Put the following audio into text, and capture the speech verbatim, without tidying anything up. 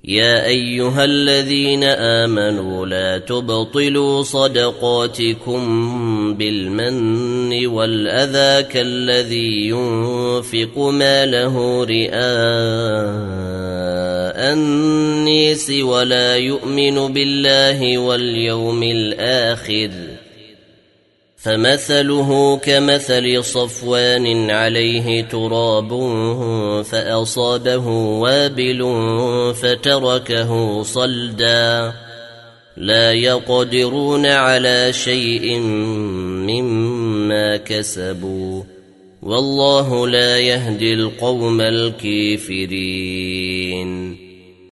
يا أيها الذين آمنوا لا تبطلوا صدقاتكم بالمن والأذى كالذي ينفق ماله رئاء الناس ولا يؤمن بالله واليوم الآخر فمثله كمثل صفوان عليه تراب فأصابه وابل فتركه صلدا لا يقدرون على شيء مما كسبوا والله لا يهدي القوم الكافرين.